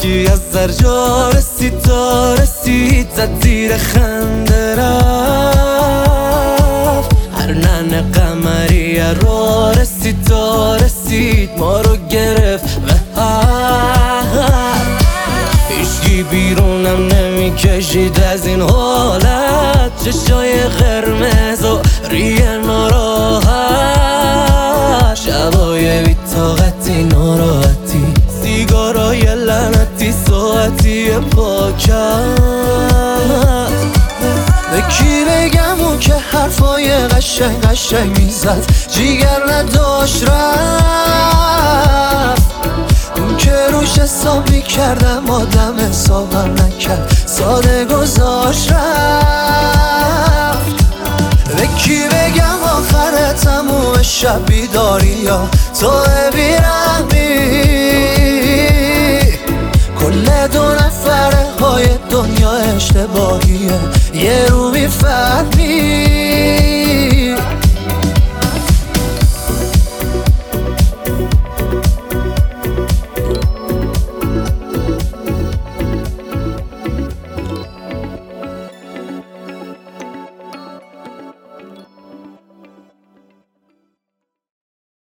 هیچکی از درجا رسید تا رسید زد زیر خنده رفت. هر ننه قمریه را رسید تا رسید ما رو گرفت و هیچکی بیرونم نمیکشید از این حالت. چشای قرمز و ریه ناراحت، شبای بی‌طاقتی ناراحتی، سیگارای لعنتی ساعتی پاکت. به کی بگم اون که حرفای قشنگ قشنگ میزد جیگر نداشت رفت. اون که روش حساب میکردم آدم حسابم نکرد ساده گذاشت رفت. به کی بگم آخر تموم شب بیداری یا تو بیرحمی، کل دو نفره های دنیا اشتباهیه یه رو میفهمی.